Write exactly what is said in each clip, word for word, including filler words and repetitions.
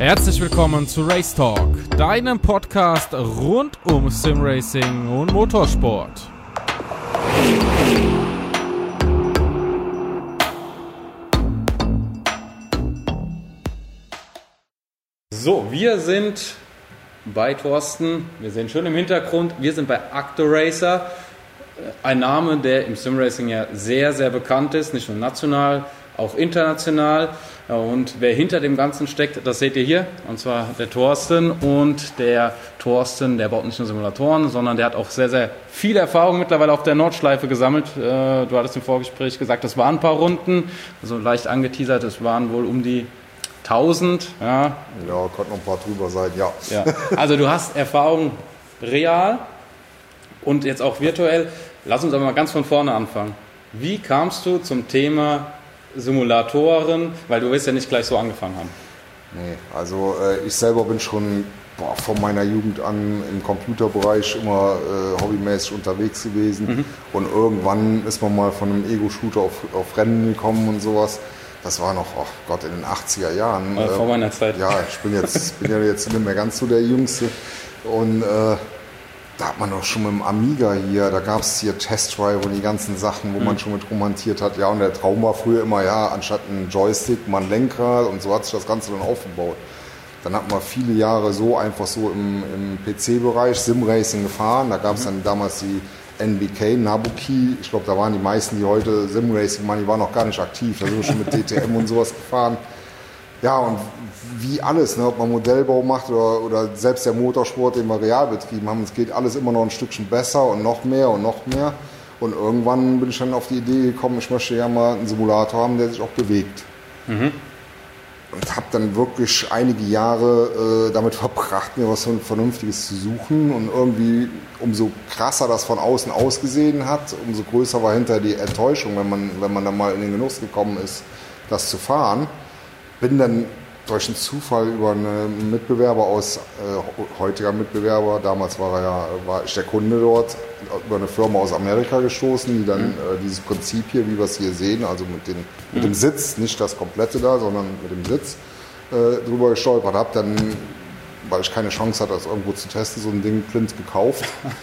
Herzlich willkommen zu Race Talk, deinem Podcast rund um Simracing und Motorsport. So, wir sind bei Thorsten, wir sehen schön im Hintergrund, wir sind bei Actoracer, ein Name, der im Simracing ja sehr, sehr bekannt ist, nicht nur national, auch international. Und wer hinter dem Ganzen steckt, das seht ihr hier, und zwar der Thorsten. Und der Thorsten, der baut nicht nur Simulatoren, sondern der hat auch sehr, sehr viel Erfahrung mittlerweile auf der Nordschleife gesammelt. Du hattest im Vorgespräch gesagt, das waren ein paar Runden, also leicht angeteasert, es waren wohl um die tausend. Ja, ja, konnte noch ein paar drüber sein, ja. ja. Also du hast Erfahrung real und jetzt auch virtuell. Lass uns aber mal ganz von vorne anfangen. Wie kamst du zum Thema Simulatoren, weil du wirst ja nicht gleich so angefangen haben. Nee, also äh, ich selber bin schon boah, von meiner Jugend an im Computerbereich immer äh, hobbymäßig unterwegs gewesen. Mhm. Und irgendwann ist man mal von einem Ego-Shooter auf, auf Rennen gekommen und sowas. Das war noch, oh Gott, in den achtziger Jahren. Äh, vor meiner Zeit. Ja, ich bin jetzt bin ja jetzt nicht mehr ganz so der Jüngste. Und äh, da hat man auch schon mit dem Amiga hier, da gab es hier Test Drive und die ganzen Sachen, wo mhm. man schon mit romantiert hat. Ja, und der Traum war früher immer, ja, anstatt ein Joystick, mal ein Lenkrad, und so hat sich das Ganze dann aufgebaut. Dann hat man viele Jahre so einfach so im, im P C-Bereich Simracing gefahren. Da gab es mhm. dann damals die N B K, Nabuki. Ich glaube, da waren die meisten, die heute Simracing machen, die waren noch gar nicht aktiv. Da sind wir schon mit D T M und sowas gefahren. Ja, und wie alles, ne, ob man Modellbau macht oder, oder selbst der Motorsport, den wir real betrieben haben, es geht alles immer noch ein Stückchen besser und noch mehr und noch mehr. Und irgendwann bin ich dann auf die Idee gekommen, ich möchte ja mal einen Simulator haben, der sich auch bewegt. Mhm. Und habe dann wirklich einige Jahre äh, damit verbracht, mir was Vernünftiges zu suchen. Und irgendwie, umso krasser das von außen ausgesehen hat, umso größer war hinterher die Enttäuschung, wenn man, wenn man dann mal in den Genuss gekommen ist, das zu fahren. Bin dann durch einen Zufall über einen Mitbewerber aus, äh, heutiger Mitbewerber, damals war, er ja, war ich der Kunde dort, über eine Firma aus Amerika gestoßen, die dann mhm. äh, dieses Prinzip hier, wie wir es hier sehen, also mit, den, mit mhm. dem Sitz, nicht das komplette da, sondern mit dem Sitz, äh, drüber gestolpert habe. Dann, weil ich keine Chance hatte, das irgendwo zu testen, so ein Ding blind gekauft.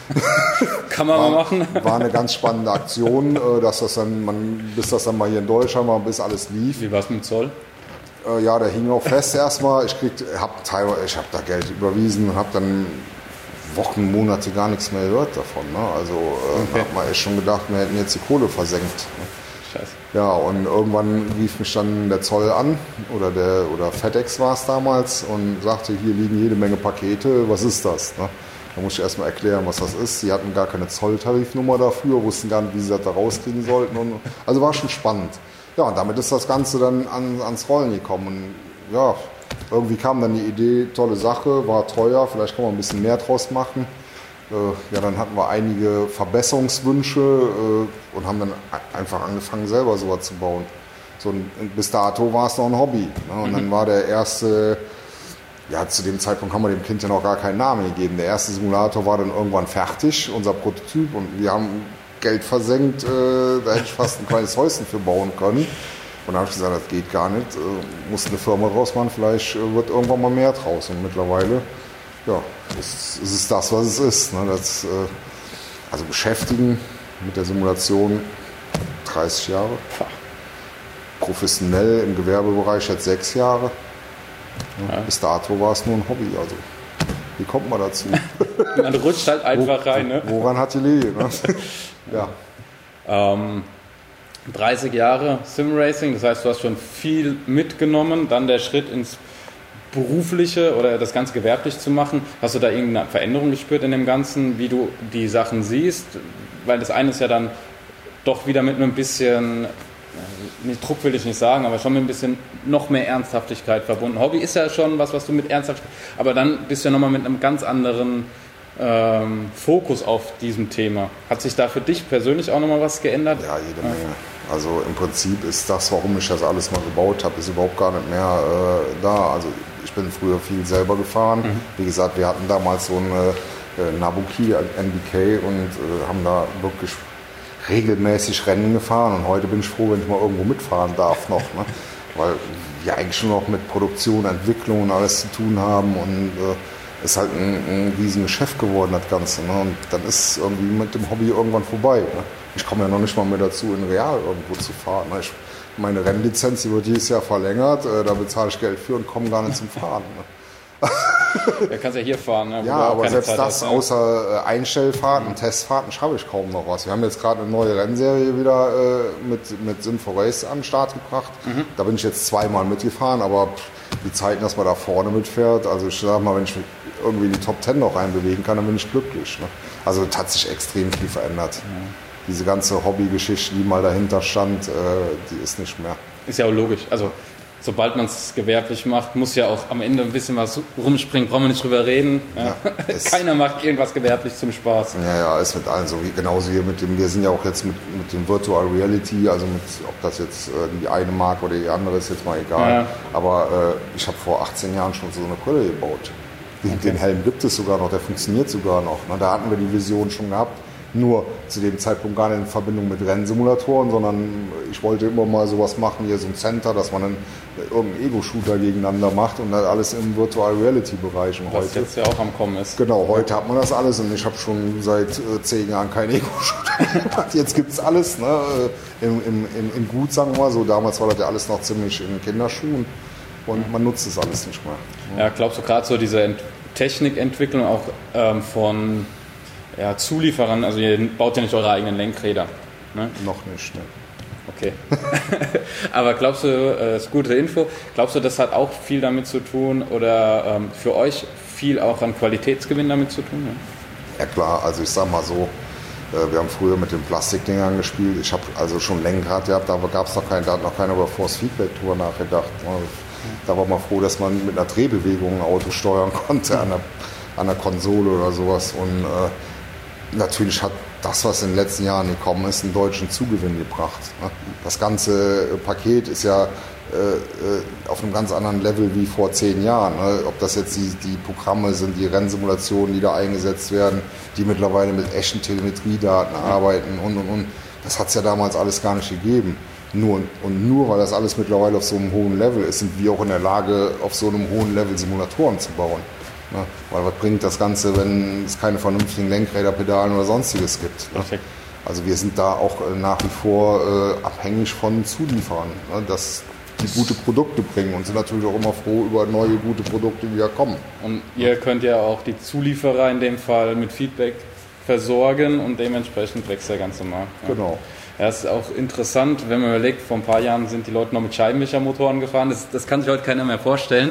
Kann man war, mal machen. War eine ganz spannende Aktion, äh, dass das dann, man, bis das dann mal hier in Deutschland war, bis alles lief. Wie war es mit dem Zoll? Ja, der hing auch fest erstmal. Ich krieg, hab teilweise, ich habe da Geld überwiesen und habe dann Wochen, Monate gar nichts mehr gehört davon. Ne? Also äh, okay. Hat man echt schon gedacht, wir hätten jetzt die Kohle versenkt. Ne? Scheiße. Ja, und irgendwann rief mich dann der Zoll an oder der oder FedEx war es damals und sagte, hier liegen jede Menge Pakete. Was ist das? Ne? Da musste ich erstmal erklären, was das ist. Sie hatten gar keine Zolltarifnummer dafür, wussten gar nicht, wie sie das da rauskriegen sollten. Und, also war schon spannend. Ja, und damit ist das Ganze dann an, ans Rollen gekommen. Und ja, irgendwie kam dann die Idee, tolle Sache, war teuer, vielleicht kann man ein bisschen mehr draus machen. Äh, ja, dann hatten wir einige Verbesserungswünsche äh, und haben dann einfach angefangen, selber sowas zu bauen. So, bis dato war es noch ein Hobby. Ne? Und mhm. dann war der erste, ja, zu dem Zeitpunkt haben wir dem Kind ja noch gar keinen Namen gegeben. Der erste Simulator war dann irgendwann fertig, unser Prototyp, und wir haben Geld versenkt, äh, da hätte ich fast ein kleines Häuschen für bauen können. Und dann habe ich gesagt, das geht gar nicht, äh, muss eine Firma draus machen, vielleicht äh, wird irgendwann mal mehr draus. Und mittlerweile, ja, ist, ist es das, was es ist. Ne? Das, äh, also beschäftigen mit der Simulation dreißig Jahre, professionell im Gewerbebereich jetzt sechs Jahre. Ja. Bis dato war es nur ein Hobby, also wie kommt man dazu? Man rutscht halt einfach Wo, rein. Ne? Woran hat die gelegen? Ne? Ja. Ähm, dreißig Jahre Simracing, das heißt, du hast schon viel mitgenommen. Dann der Schritt ins Berufliche oder das Ganze gewerblich zu machen. Hast du da irgendeine Veränderung gespürt in dem Ganzen, wie du die Sachen siehst? Weil das eine ist ja dann doch wieder mit einem bisschen, nicht Druck will ich nicht sagen, aber schon mit ein bisschen noch mehr Ernsthaftigkeit verbunden. Hobby ist ja schon was, was du mit Ernsthaftigkeit, aber dann bist du ja nochmal mit einem ganz anderen Ähm, Fokus auf diesem Thema. Hat sich da für dich persönlich auch nochmal was geändert? Ja, jede ja. Menge. Also im Prinzip ist das, warum ich das alles mal gebaut habe, ist überhaupt gar nicht mehr äh, da. Also ich bin früher viel selber gefahren. Mhm. Wie gesagt, wir hatten damals so eine äh, Nabuki, N B K, und äh, haben da wirklich regelmäßig Rennen gefahren. Und heute bin ich froh, wenn ich mal irgendwo mitfahren darf noch. Ne? weil wir eigentlich schon noch mit Produktion, Entwicklung und alles zu tun haben und äh, ist halt ein, ein riesen Geschäft geworden, das Ganze. Ne? Und dann ist irgendwie mit dem Hobby irgendwann vorbei. Ne? Ich komme ja noch nicht mal mehr dazu, in Real irgendwo zu fahren. Ne? Ich, meine Rennlizenz, die wird dieses Jahr verlängert, äh, da bezahle ich Geld für und komme gar nicht zum Fahren. Ne? Ja, kannst ja hier fahren. Ne? Ja, aber selbst Zeit das, hast, ne? außer äh, Einstellfahrten und Testfahrten, schaffe ich kaum noch was. Wir haben jetzt gerade eine neue Rennserie wieder äh, mit, mit Synfo Race an den Start gebracht. Mhm. Da bin ich jetzt zweimal mitgefahren, aber pff, die Zeiten, dass man da vorne mitfährt, also ich sag mal, wenn ich mich irgendwie in die Top Ten noch reinbewegen kann, dann bin ich glücklich. Ne? Also es hat sich extrem viel verändert. Mhm. Diese ganze Hobbygeschichte, die mal dahinter stand, äh, die ist nicht mehr. Ist ja auch logisch. Also sobald man es gewerblich macht, muss ja auch am Ende ein bisschen was rumspringen, brauchen wir nicht drüber reden. Ja. Ja, keiner macht irgendwas gewerblich zum Spaß. Ja, ja, ist mit allen so. Wie, genauso hier mit dem, wir sind ja auch jetzt mit, mit dem Virtual Reality, also mit, ob das jetzt äh, die eine Marke oder die andere ist, jetzt mal egal. Ja. Aber äh, ich habe vor achtzehn Jahren schon so eine Brille gebaut. Den, okay. den Helm gibt es sogar noch, der funktioniert sogar noch. Ne? Da hatten wir die Vision schon gehabt. Nur zu dem Zeitpunkt gar nicht in Verbindung mit Rennsimulatoren, sondern ich wollte immer mal sowas machen, hier so ein Center, dass man einen, irgendeinen Ego-Shooter gegeneinander macht und das alles im Virtual-Reality-Bereich. Und was heute, jetzt ja auch am Kommen ist. Genau, heute hat man das alles und ich habe schon seit äh, zehn Jahren keinen Ego-Shooter gemacht. Jetzt gibt es alles, ne? Im, im, im, im Gut, sagen wir mal so. Damals war das ja alles noch ziemlich in Kinderschuhen und man nutzt das alles nicht mehr. Ja, glaubst du gerade so diese Ent- Technikentwicklung auch ähm, von ja, Zulieferern, also ihr baut ja nicht eure eigenen Lenkräder. Ne? Noch nicht, ne? Okay. Aber glaubst du, das ist gute Info, glaubst du, das hat auch viel damit zu tun oder ähm, für euch viel auch an Qualitätsgewinn damit zu tun? Ne? Ja klar, also ich sag mal so, äh, wir haben früher mit den Plastikdingern gespielt, ich habe also schon Lenkrad gehabt, aber gab es noch keinen, da hat noch keiner über Force Feedback drüber nachgedacht. Da war man froh, dass man mit einer Drehbewegung ein Auto steuern konnte an der, an der Konsole oder sowas und äh, natürlich hat das, was in den letzten Jahren gekommen ist, einen deutschen Zugewinn gebracht. Das ganze Paket ist ja äh, auf einem ganz anderen Level wie vor zehn Jahren. Ob das jetzt die, die Programme sind, die Rennsimulationen, die da eingesetzt werden, die mittlerweile mit echten Telemetriedaten arbeiten und, und, und. Das hat es ja damals alles gar nicht gegeben. Nur, und nur weil das alles mittlerweile auf so einem hohen Level ist, sind wir auch in der Lage, auf so einem hohen Level Simulatoren zu bauen. Ne? Weil was bringt das Ganze, wenn es keine vernünftigen Lenkräder, Pedalen oder sonstiges gibt? Ne? Also wir sind da auch äh, nach wie vor äh, abhängig von Zulieferern, ne? Dass die gute Produkte bringen und sind natürlich auch immer froh über neue gute Produkte, die da kommen. Und ihr könnt ja auch die Zulieferer in dem Fall mit Feedback versorgen und dementsprechend wächst der ganze Markt. Ja. Genau. Ja, es ist auch interessant, wenn man überlegt, vor ein paar Jahren sind die Leute noch mit Scheibenwischermotoren gefahren. Das, das kann sich heute keiner mehr vorstellen.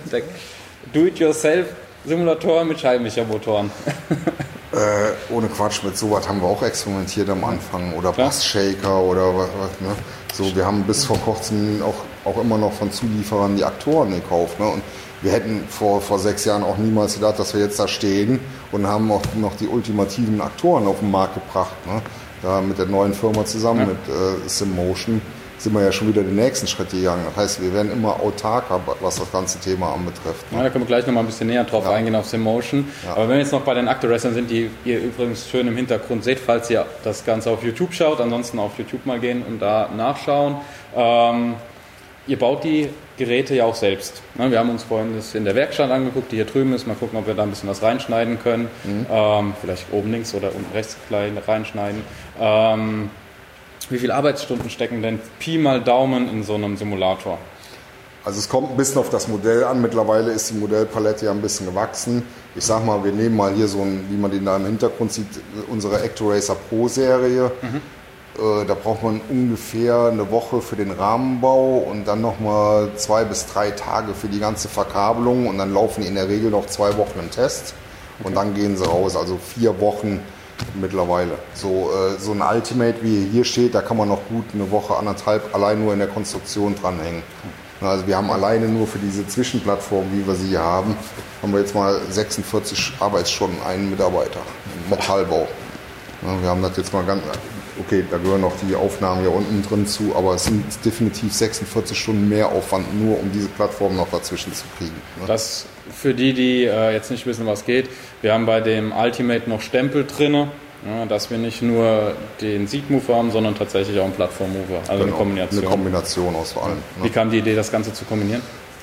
Do-it-yourself-Simulatoren mit Scheibenwischermotoren. Äh, ohne Quatsch, mit sowas haben wir auch experimentiert am Anfang. Oder Bassshaker oder was. Ne? So, wir haben bis vor kurzem auch, auch immer noch von Zulieferern die Aktoren gekauft. Ne? Und wir hätten vor, vor sechs Jahren auch niemals gedacht, dass wir jetzt da stehen und haben auch noch die ultimativen Aktoren auf den Markt gebracht. Ne? Da mit der neuen Firma zusammen, ja. mit äh, SimMotion, sind wir ja schon wieder den nächsten Schritt gegangen. Das heißt, wir werden immer autarker, was das ganze Thema anbetrifft. Ne? Ja, da können wir gleich noch mal ein bisschen näher drauf ja. eingehen, auf SimMotion. Ja. Aber wenn wir jetzt noch bei den Aktorwrestlern sind, die ihr übrigens schön im Hintergrund seht, falls ihr das Ganze auf YouTube schaut, ansonsten auf YouTube mal gehen und da nachschauen. Ähm, ihr baut die Geräte ja auch selbst. Ne? Wir haben uns vorhin das in der Werkstatt angeguckt, die hier drüben ist. Mal gucken, ob wir da ein bisschen was reinschneiden können. Mhm. Ähm, vielleicht oben links oder unten rechts klein reinschneiden. Ähm, Wie viele Arbeitsstunden stecken denn Pi mal Daumen in so einem Simulator? Also es kommt ein bisschen auf das Modell an. Mittlerweile ist die Modellpalette ja ein bisschen gewachsen. Ich sag mal, wir nehmen mal hier so ein, wie man den da im Hintergrund sieht, unsere ActoRacer Pro Serie. Mhm. Äh, da braucht man ungefähr eine Woche für den Rahmenbau und dann nochmal zwei bis drei Tage für die ganze Verkabelung und dann laufen die in der Regel noch zwei Wochen im Test und okay. dann gehen sie raus. Also vier Wochen mittlerweile. So, äh, so ein Ultimate, wie hier steht, da kann man noch gut eine Woche, anderthalb allein nur in der Konstruktion dranhängen. Also wir haben alleine nur für diese Zwischenplattform, wie wir sie hier haben, haben wir jetzt mal sechsundvierzig Arbeitsstunden einen Mitarbeiter im Metallbau. Ja, wir haben das jetzt mal ganz, okay, da gehören noch die Aufnahmen hier unten drin zu, aber es sind definitiv sechsundvierzig Stunden mehr Aufwand, nur um diese Plattform noch dazwischen zu kriegen. Ne? Das für die, die äh, jetzt nicht wissen, was geht, wir haben bei dem Ultimate noch Stempel drin, Ja, dass wir nicht nur den Seat-Mover haben, sondern tatsächlich auch einen Plattform-Mover, also genau, eine Kombination. Eine Kombination aus allem. Ne? Wie kam die Idee, das Ganze zu kombinieren?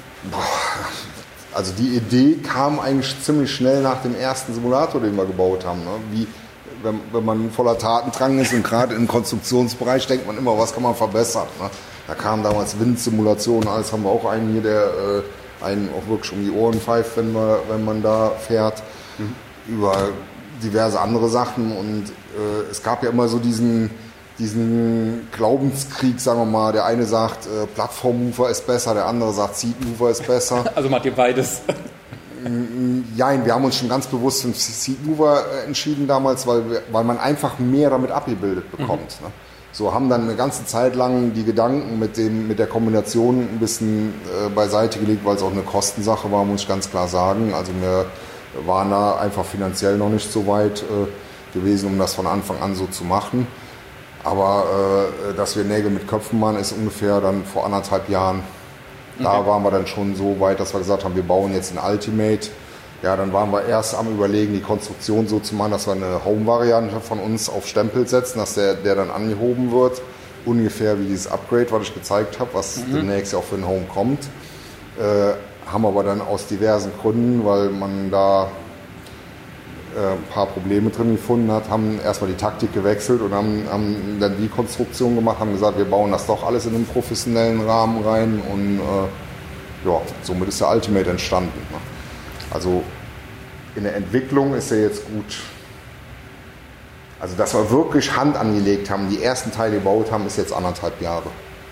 Also die Idee kam eigentlich ziemlich schnell nach dem ersten Simulator, den wir gebaut haben. Ne? Wie, wenn, wenn man voller Tatendrang ist und gerade im Konstruktionsbereich denkt man immer, was kann man verbessern. Ne? Da kamen damals Windsimulationen, alles haben wir auch einen hier, der äh, einen auch wirklich um die Ohren pfeift, wenn man, wenn man da fährt. Mhm. Über diverse andere Sachen und äh, es gab ja immer so diesen, diesen Glaubenskrieg, sagen wir mal, der eine sagt, äh, Plattform-Mover ist besser, der andere sagt, Seat-Mover ist besser. Also macht ihr beides? Nein, wir haben uns schon ganz bewusst für den Seat-Mover entschieden damals, weil, wir, weil man einfach mehr damit abgebildet bekommt. Mhm. Ne? So haben dann eine ganze Zeit lang die Gedanken mit, dem, mit der Kombination ein bisschen äh, beiseite gelegt, weil es auch eine Kostensache war, muss ich ganz klar sagen. Also wir waren da einfach finanziell noch nicht so weit äh, gewesen, um das von Anfang an so zu machen. Aber äh, dass wir Nägel mit Köpfen machen, ist ungefähr dann vor anderthalb Jahren. Da okay. waren wir dann schon so weit, dass wir gesagt haben, wir bauen jetzt ein Ultimate. Ja, dann waren wir erst am Überlegen, die Konstruktion so zu machen, dass wir eine Home-Variante von uns auf Stempel setzen, dass der, der dann angehoben wird. Ungefähr wie dieses Upgrade, was ich gezeigt habe, was mhm. demnächst ja auch für den Home kommt. Äh, haben aber dann aus diversen Gründen, weil man da äh, ein paar Probleme drin gefunden hat, haben erstmal die Taktik gewechselt und haben, haben dann die Konstruktion gemacht, haben gesagt, wir bauen das doch alles in einen professionellen Rahmen rein und äh, ja, somit ist der Ultimate entstanden. Ne? Also in der Entwicklung ist er jetzt gut. Also dass wir wirklich Hand angelegt haben, die ersten Teile gebaut haben, ist jetzt anderthalb Jahre.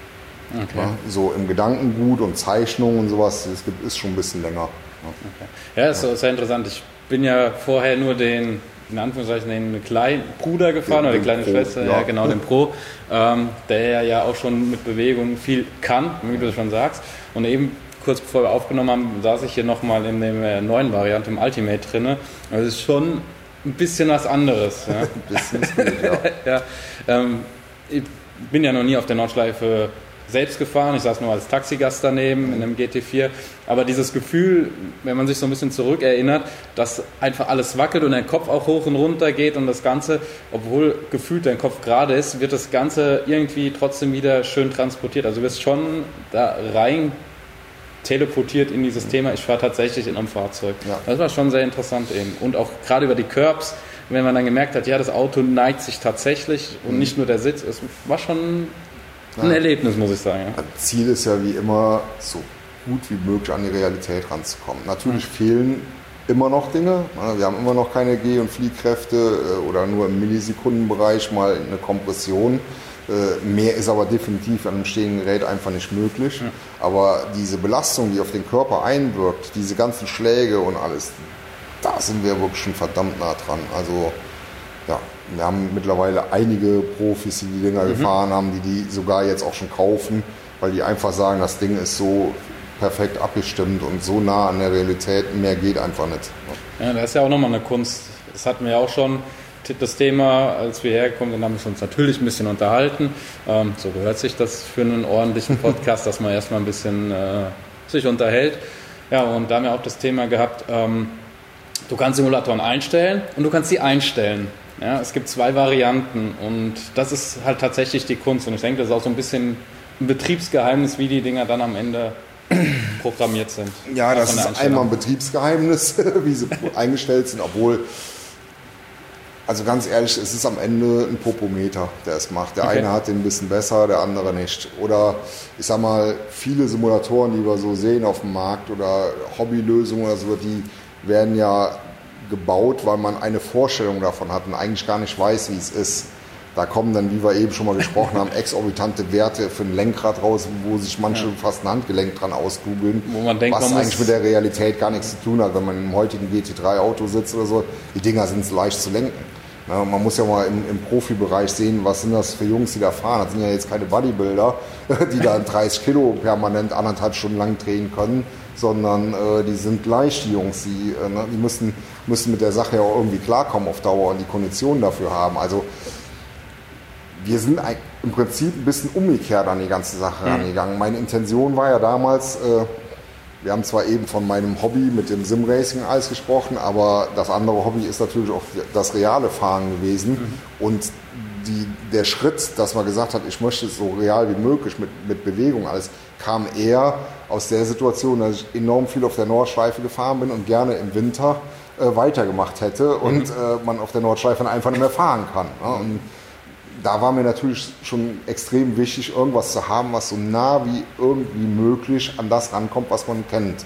Okay. Ja, so im Gedankengut und Zeichnung und sowas, das ist schon ein bisschen länger. Ja, okay. Ja, das ist sehr interessant. Ich bin ja vorher nur den, in Anführungszeichen, den kleinen Bruder gefahren, den, oder die kleine Pro, Schwester, ja. ja genau, den Pro, ähm, der ja auch schon mit Bewegung viel kann, wie du schon sagst. Und eben kurz bevor wir aufgenommen haben, saß ich hier nochmal in der neuen Variante, im Ultimate drin. Das ist schon ein bisschen was anderes. Ja. ein bisschen ist gut, ja. ja ähm, ich bin ja noch nie auf der Nordschleife selbst gefahren, ich saß nur als Taxigast daneben in einem G T vier, aber dieses Gefühl, wenn man sich so ein bisschen zurückerinnert, dass einfach alles wackelt und dein Kopf auch hoch und runter geht und das Ganze, obwohl gefühlt dein Kopf gerade ist, wird das Ganze irgendwie trotzdem wieder schön transportiert. Also du wirst schon da rein teleportiert in dieses Thema, ich fahre tatsächlich in einem Fahrzeug. Ja. Das war schon sehr interessant eben. Und auch gerade über die Curbs, wenn man dann gemerkt hat, ja, das Auto neigt sich tatsächlich und nicht nur der Sitz, es war schon ein ja. Erlebnis, muss ich sagen. Ja. Ziel ist ja wie immer, so gut wie möglich an die Realität ranzukommen. Natürlich mhm. fehlen immer noch Dinge. Wir haben immer noch keine Geh- und Fliehkräfte oder nur im Millisekundenbereich mal eine Kompression. Mehr ist aber definitiv an einem stehenden Gerät einfach nicht möglich. Ja. Aber diese Belastung, die auf den Körper einwirkt, diese ganzen Schläge und alles, da sind wir wirklich schon verdammt nah dran. Also ja, wir haben mittlerweile einige Profis, die die Dinger mhm. gefahren haben, die die sogar jetzt auch schon kaufen, weil die einfach sagen, das Ding ist so perfekt abgestimmt und so nah an der Realität, mehr geht einfach nicht. Ja, das ist ja auch nochmal eine Kunst. Das hatten wir ja auch schon, das Thema, als wir hergekommen sind, haben wir uns natürlich ein bisschen unterhalten. Ähm, so gehört sich das für einen ordentlichen Podcast, dass man erstmal ein bisschen äh, sich unterhält. Ja, und da haben wir auch das Thema gehabt, ähm, du kannst Simulatoren einstellen und du kannst sie einstellen. Ja, es gibt zwei Varianten und das ist halt tatsächlich die Kunst. Und ich denke, das ist auch so ein bisschen ein Betriebsgeheimnis, wie die Dinger dann am Ende programmiert sind. Ja, das ist einmal ein Betriebsgeheimnis, wie sie eingestellt sind, obwohl, also ganz ehrlich, es ist am Ende ein Popometer, der es macht. Der okay. eine hat den ein bisschen besser, der andere nicht. Oder ich sag mal, viele Simulatoren, die wir so sehen auf dem Markt oder Hobbylösungen oder so, die werden ja gebaut, weil man eine Vorstellung davon hat und eigentlich gar nicht weiß, wie es ist. Da kommen dann, wie wir eben schon mal gesprochen haben, exorbitante Werte für ein Lenkrad raus, wo sich manche ja. fast ein Handgelenk dran ausgoogeln, wo man denkt, was man eigentlich mit der Realität gar nichts zu tun hat, wenn man im heutigen G T drei Auto sitzt oder so. Die Dinger sind leicht zu lenken. Ja, man muss ja mal im, im Profibereich sehen, was sind das für Jungs, die da fahren. Das sind ja jetzt keine Bodybuilder, die da dreißig Kilo permanent anderthalb Stunden lang drehen können, sondern äh, die sind leicht, die Jungs. Die, äh, ne, die müssen, müssen mit der Sache ja auch irgendwie klarkommen auf Dauer und die Konditionen dafür haben. Also wir sind im Prinzip ein bisschen umgekehrt an die ganze Sache mhm. rangegangen. Meine Intention war ja damals, äh, wir haben zwar eben von meinem Hobby mit dem Sim-Racing alles gesprochen, aber das andere Hobby ist natürlich auch das reale Fahren gewesen. Mhm. Und die, der Schritt, dass man gesagt hat, ich möchte es so real wie möglich mit, mit Bewegung alles, kam eher aus der Situation, dass ich enorm viel auf der Nordschleife gefahren bin und gerne im Winter äh, weitergemacht hätte und mhm. äh, man auf der Nordschleife einfach nicht mehr fahren kann. Ne? Und da war mir natürlich schon extrem wichtig, irgendwas zu haben, was so nah wie irgendwie möglich an das rankommt, was man kennt.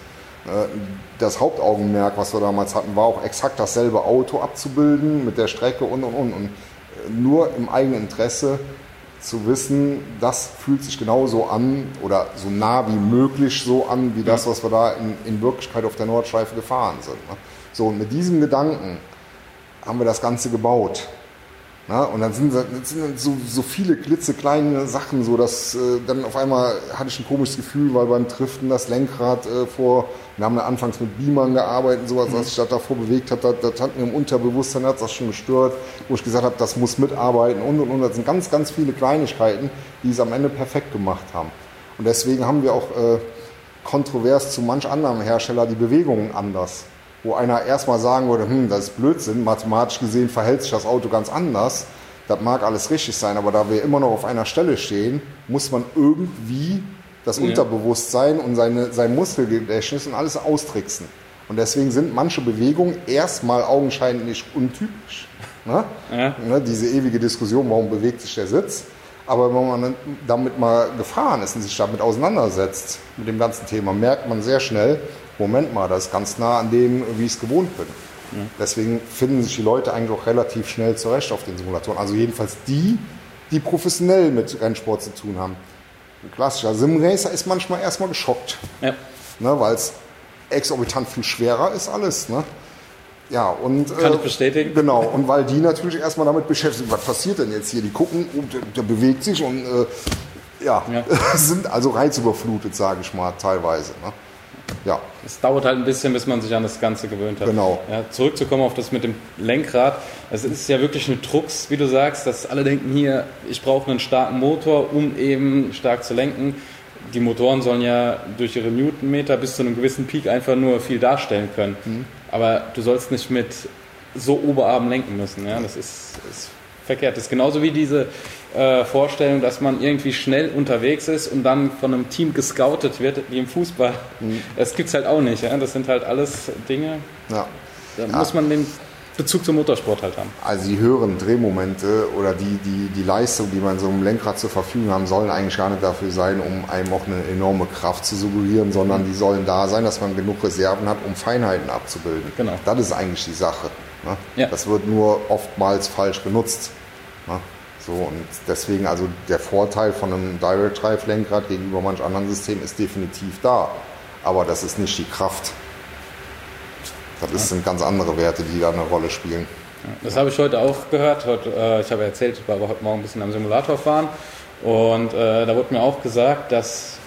Das Hauptaugenmerk, was wir damals hatten, war auch exakt dasselbe Auto abzubilden mit der Strecke und und und. Und nur im eigenen Interesse zu wissen, das fühlt sich genauso an oder so nah wie möglich so an, wie das, was wir da in, in Wirklichkeit auf der Nordschleife gefahren sind. So, und mit diesem Gedanken haben wir das Ganze gebaut. Na, und dann sind, das sind dann so, so viele klitzekleine Sachen, so dass äh, dann auf einmal hatte ich ein komisches Gefühl, weil beim Driften das Lenkrad äh, vor, wir haben ja anfangs mit Beamern gearbeitet und sowas, mhm. als ich das davor bewegt habe, das, das hat mir im Unterbewusstsein hat das schon gestört, wo ich gesagt habe, das muss mitarbeiten und und und. Das sind ganz, ganz viele Kleinigkeiten, die es am Ende perfekt gemacht haben. Und deswegen haben wir auch äh, kontrovers zu manch anderem Hersteller die Bewegungen anders. Wo einer erstmal sagen würde, hm, das ist Blödsinn, mathematisch gesehen verhält sich das Auto ganz anders. Das mag alles richtig sein, aber da wir immer noch auf einer Stelle stehen, muss man irgendwie das ja. Unterbewusstsein und seine, sein Muskelgedächtnis und alles austricksen. Und deswegen sind manche Bewegungen erstmal augenscheinlich untypisch. Ne? Ja. Ne, diese ewige Diskussion, warum bewegt sich der Sitz? Aber wenn man damit mal gefahren ist und sich damit auseinandersetzt, mit dem ganzen Thema, merkt man sehr schnell, Moment mal, das ist ganz nah an dem, wie ich es gewohnt bin. Ja. Deswegen finden sich die Leute eigentlich auch relativ schnell zurecht auf den Simulatoren. Also jedenfalls die, die professionell mit Rennsport zu tun haben. Ein klassischer Simracer ist manchmal erstmal geschockt, ja. ne, weil es exorbitant viel schwerer ist alles. Ne? Ja, und, Kann ich bestätigen. Äh, genau, und weil die natürlich erstmal damit beschäftigt sind, was passiert denn jetzt hier? Die gucken, oh, der, der bewegt sich und äh, ja, ja. sind also reizüberflutet, sage ich mal, teilweise. Ne? Ja. Es dauert halt ein bisschen, bis man sich an das Ganze gewöhnt hat. Genau. Ja, zurückzukommen auf das mit dem Lenkrad. Es ist ja wirklich eine Trux, wie du sagst, dass alle denken hier, ich brauche einen starken Motor, um eben stark zu lenken. Die Motoren sollen ja durch ihre Newtonmeter bis zu einem gewissen Peak einfach nur viel darstellen können. Mhm. Aber du sollst nicht mit so Oberarm lenken müssen. Ja? Das ist, ist verkehrt. Das ist genauso wie diese äh, Vorstellung, dass man irgendwie schnell unterwegs ist und dann von einem Team gescoutet wird, wie im Fußball. Mhm. Das gibt es halt auch nicht. Ja? Das sind halt alles Dinge, ja. da ja. muss man den Bezug zum Motorsport halt haben. Also die höheren Drehmomente oder die, die, die Leistung, die man so einem Lenkrad zur Verfügung haben, sollen eigentlich gar nicht dafür sein, um einem auch eine enorme Kraft zu suggerieren, sondern die sollen da sein, dass man genug Reserven hat, um Feinheiten abzubilden. Genau. Das ist eigentlich die Sache. Ne? Ja. Das wird nur oftmals falsch genutzt. Ne? So, und deswegen, also der Vorteil von einem Direct Drive Lenkrad gegenüber manch anderen Systemen ist definitiv da. Aber das ist nicht die Kraft. Das sind ganz andere Werte, die da eine Rolle spielen. Das habe ich heute auch gehört. Heute, äh, ich habe erzählt, ich war heute Morgen ein bisschen am Simulator fahren und äh, da wurde mir auch gesagt, dass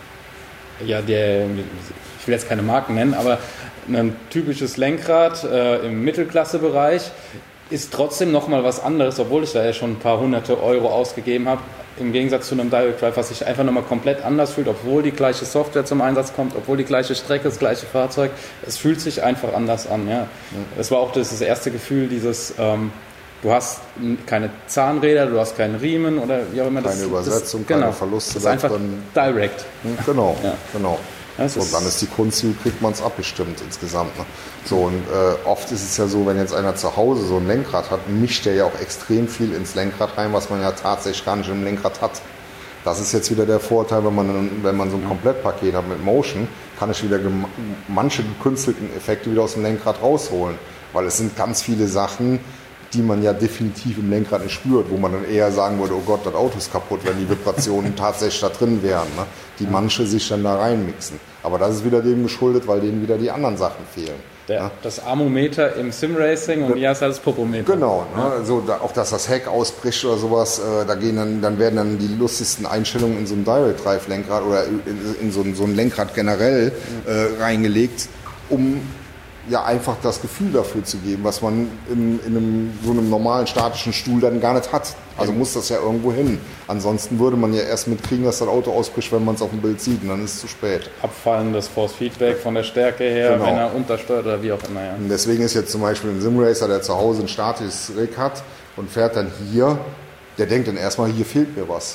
ja der, ich will jetzt keine Marken nennen, aber ein typisches Lenkrad äh, im Mittelklassebereich ist trotzdem nochmal was anderes, obwohl ich da ja schon ein paar hunderte Euro ausgegeben habe, im Gegensatz zu einem Direct Drive, was sich einfach nochmal komplett anders fühlt, obwohl die gleiche Software zum Einsatz kommt, obwohl die gleiche Strecke, das gleiche Fahrzeug, es fühlt sich einfach anders an. Ja. Das war auch das, das erste Gefühl, dieses, ähm, du hast keine Zahnräder, du hast keinen Riemen oder wie auch immer. Keine das, Übersetzung, das, keine genau, Verluste. Das ist einfach drin. Direct. Genau, ja. genau. Das und dann ist die Kunst, wie kriegt man es abgestimmt insgesamt. Ne? So, und äh, oft ist es ja so, wenn jetzt einer zu Hause so ein Lenkrad hat, mischt der ja auch extrem viel ins Lenkrad rein, was man ja tatsächlich gar nicht im Lenkrad hat. Das ist jetzt wieder der Vorteil, wenn man, wenn man so ein Komplettpaket hat mit Motion, kann ich wieder gem- manche gekünstelten Effekte wieder aus dem Lenkrad rausholen. Weil es sind ganz viele Sachen, die man ja definitiv im Lenkrad nicht spürt, wo man dann eher sagen würde, oh Gott, das Auto ist kaputt, wenn die Vibrationen tatsächlich da drin wären, ne? Die manche sich dann da reinmixen. Aber das ist wieder dem geschuldet, weil denen wieder die anderen Sachen fehlen. Der, ne? Das Armometer im Simracing und hier ist das Popometer. Genau, ne? Also da, auch dass das Heck ausbricht oder sowas, äh, da gehen dann, dann werden dann die lustigsten Einstellungen in so ein Direct Drive Lenkrad oder in, in so, ein, so ein Lenkrad generell äh, reingelegt, um ja einfach das Gefühl dafür zu geben, was man in, in einem, so einem normalen statischen Stuhl dann gar nicht hat. Also muss das ja irgendwo hin. Ansonsten würde man ja erst mitkriegen, dass das Auto ausbricht, wenn man es auf dem Bild sieht und dann ist es zu spät. Abfallendes Force-Feedback von der Stärke her, genau. Wenn er untersteuert oder wie auch immer. Ja. Und deswegen ist jetzt zum Beispiel ein Simracer, der zu Hause ein statisches Rig hat und fährt dann hier, der denkt dann erstmal, hier fehlt mir was.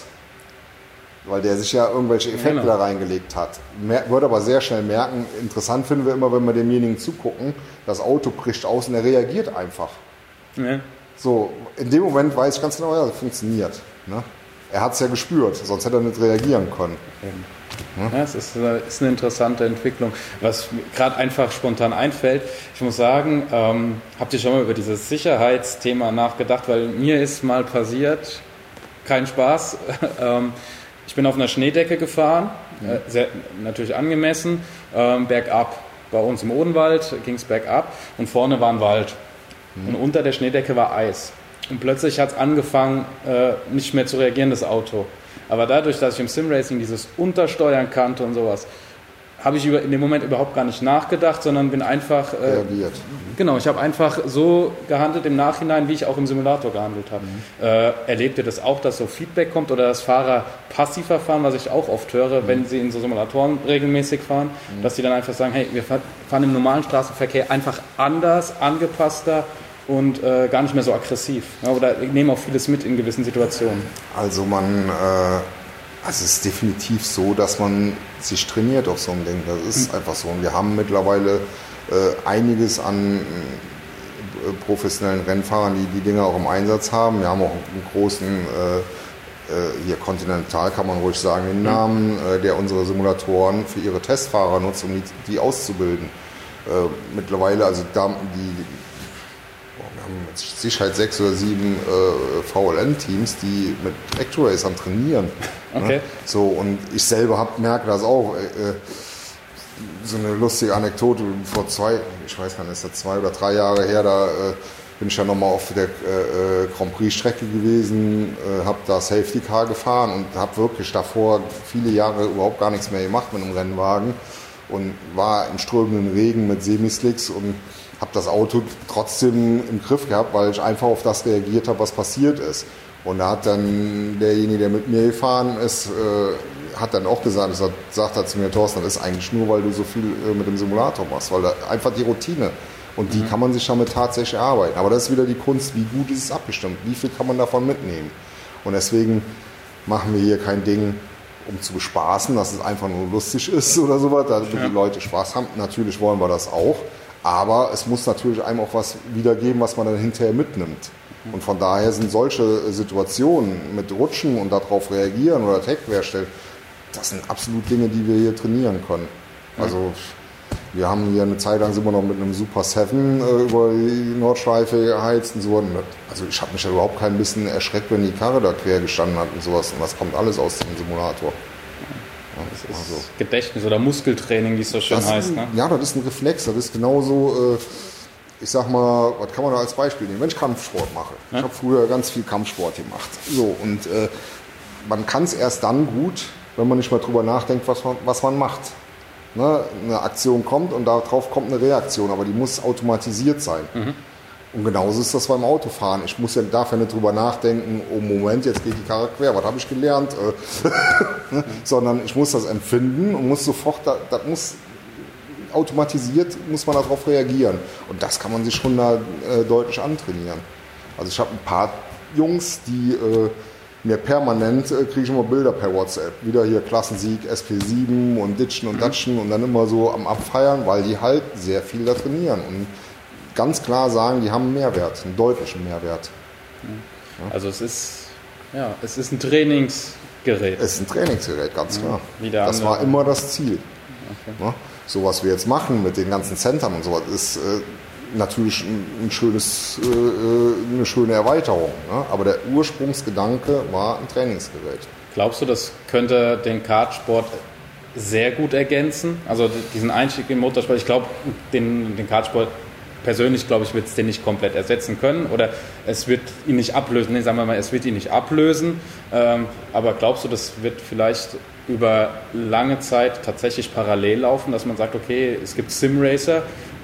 Weil der sich ja irgendwelche Effekte genau. da reingelegt hat. Mer- wird aber sehr schnell merken, interessant finden wir immer, wenn wir demjenigen zugucken, das Auto bricht aus und er reagiert einfach. Ja. So, in dem Moment weiß ich ganz genau, ja, das funktioniert. Ne? Er hat es ja gespürt, sonst hätte er nicht reagieren können. Ja, ja es ist, ist eine interessante Entwicklung. Was mir gerade einfach spontan einfällt, ich muss sagen, ähm, habt ihr schon mal über dieses Sicherheitsthema nachgedacht? Weil mir ist mal passiert, kein Spaß, ähm, ich bin auf einer Schneedecke gefahren, äh, sehr, natürlich angemessen, ähm, bergab. Bei uns im Odenwald ging es bergab und vorne war ein Wald. Mhm. Und unter der Schneedecke war Eis. Und plötzlich hat es angefangen, äh, nicht mehr zu reagieren, das Auto. Aber dadurch, dass ich im Simracing dieses Untersteuern kannte und sowas, habe ich über, in dem Moment überhaupt gar nicht nachgedacht, sondern bin einfach... Äh, reagiert. Genau, ich habe einfach so gehandelt im Nachhinein, wie ich auch im Simulator gehandelt habe. Mhm. Äh, erlebt ihr das auch, dass so Feedback kommt oder dass Fahrer passiver fahren, was ich auch oft höre, mhm. wenn sie in so Simulatoren regelmäßig fahren, mhm. dass sie dann einfach sagen, hey, wir fahren im normalen Straßenverkehr einfach anders, angepasster und äh, gar nicht mehr so aggressiv. Ja, oder nehmen auch vieles mit in gewissen Situationen. Also man... Äh Also es ist definitiv so, dass man sich trainiert auf so einem Ding. Das ist mhm. einfach so. Und wir haben mittlerweile äh, einiges an äh, professionellen Rennfahrern, die die Dinge auch im Einsatz haben. Wir haben auch einen großen, äh, äh, hier Continental kann man ruhig sagen, den Namen, äh, der unsere Simulatoren für ihre Testfahrer nutzt, um die, die auszubilden. Äh, mittlerweile, also da, die wir haben mit Sicherheit sechs oder sieben äh, V L N-Teams, die mit Acturacern trainieren. Okay. Ne? So, und ich selber hab, merke das auch. Äh, so eine lustige Anekdote, vor zwei, ich weiß gar nicht, ist das zwei oder drei Jahre her, da äh, bin ich ja nochmal auf der äh, Grand Prix-Strecke gewesen, äh, habe da Safety Car gefahren und habe wirklich davor viele Jahre überhaupt gar nichts mehr gemacht mit einem Rennwagen und war im strömenden Regen mit Semislicks und habe das Auto trotzdem im Griff gehabt, weil ich einfach auf das reagiert habe, was passiert ist. Und da hat dann derjenige, der mit mir gefahren ist, äh, hat dann auch gesagt, sagt, sagt er zu mir, Thorsten, das ist eigentlich nur, weil du so viel äh, mit dem Simulator machst, weil da einfach die Routine und die mhm. kann man sich damit tatsächlich erarbeiten. Aber das ist wieder die Kunst, wie gut ist es abgestimmt, wie viel kann man davon mitnehmen. Und deswegen machen wir hier kein Ding, um zu bespaßen, dass es einfach nur lustig ist oder sowas, damit ja. die Leute Spaß haben. Natürlich wollen wir das auch. Aber es muss natürlich einem auch was wiedergeben, was man dann hinterher mitnimmt. Und von daher sind solche Situationen mit Rutschen und darauf reagieren oder Tech herstellen, das sind absolut Dinge, die wir hier trainieren können. Also wir haben hier eine Zeit lang sind wir noch mit einem Super sieben äh, über die Nordschleife geheizt und so. Also ich habe mich ja überhaupt kein bisschen erschreckt, wenn die Karre da quer gestanden hat und sowas. Und das kommt alles aus dem Simulator. Das ist also Gedächtnis oder Muskeltraining, wie es so schön das heißt. Ein, ne? Ja, das ist ein Reflex. Das ist genauso, äh, ich sag mal, was kann man da als Beispiel nehmen? Wenn ich Kampfsport mache. Ja? Ich habe früher ganz viel Kampfsport gemacht. So, und äh, man kann es erst dann gut, wenn man nicht mal drüber nachdenkt, was man, was man macht. Ne? Eine Aktion kommt und darauf kommt eine Reaktion, aber die muss automatisiert sein. Mhm. Und genauso ist das beim Autofahren. Ich muss ja, darf ja nicht drüber nachdenken, oh Moment, jetzt geht die Karre quer, was habe ich gelernt? Sondern ich muss das empfinden und muss sofort, das muss automatisiert, muss man darauf reagieren. Und das kann man sich schon da äh, deutlich antrainieren. Also ich habe ein paar Jungs, die äh, mir permanent, äh, kriege ich immer Bilder per WhatsApp. Wieder hier Klassensieg, S P sieben und Ditchen und Datschen und dann immer so am Abfeiern, weil die halt sehr viel da trainieren. Und ganz klar sagen, die haben einen Mehrwert, einen deutlichen Mehrwert. Ja. Also es ist, ja, es ist ein Trainingsgerät. Es ist ein Trainingsgerät, ganz klar. Ja, das war immer das Ziel. Okay. Ja, so was wir jetzt machen mit den ganzen Centern und sowas, ist äh, natürlich ein, ein schönes, äh, eine schöne Erweiterung. Ne? Aber der Ursprungsgedanke war ein Trainingsgerät. Glaubst du, das könnte den Kartsport sehr gut ergänzen? Also diesen Einstieg im Motorsport, ich glaube, den, den Kartsport persönlich, glaube ich, wird es den nicht komplett ersetzen können oder es wird ihn nicht ablösen. Nee, sagen wir mal, es wird ihn nicht ablösen. Ähm, aber glaubst du, das wird vielleicht über lange Zeit tatsächlich parallel laufen, dass man sagt, okay, es gibt Simracer